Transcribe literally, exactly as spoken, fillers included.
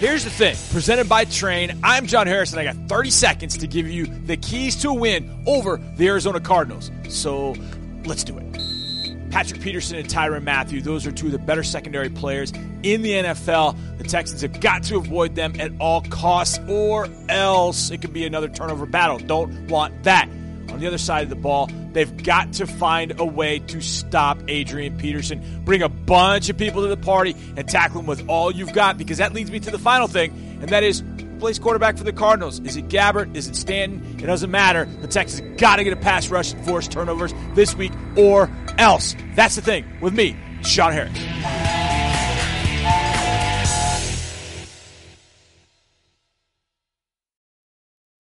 Here's the thing. Presented by Train, I'm John Harris, and I got thirty seconds to give you the keys to a win over the Arizona Cardinals. So let's do it. Patrick Peterson and Tyrann Mathieu, those are two of the better secondary players in the N F L. The Texans have got to avoid them at all costs, or else it could be another turnover battle. Don't want that. On the other side of the ball, they've got to find a way to stop Adrian Peterson. Bring a bunch of people to the party and tackle him with all you've got, because that leads me to the final thing, and that is, who plays quarterback for the Cardinals? Is it Gabbert? Is it Stanton? It doesn't matter. The Texans got to get a pass rush and force turnovers this week, or else. That's the thing with me, Sean Harris.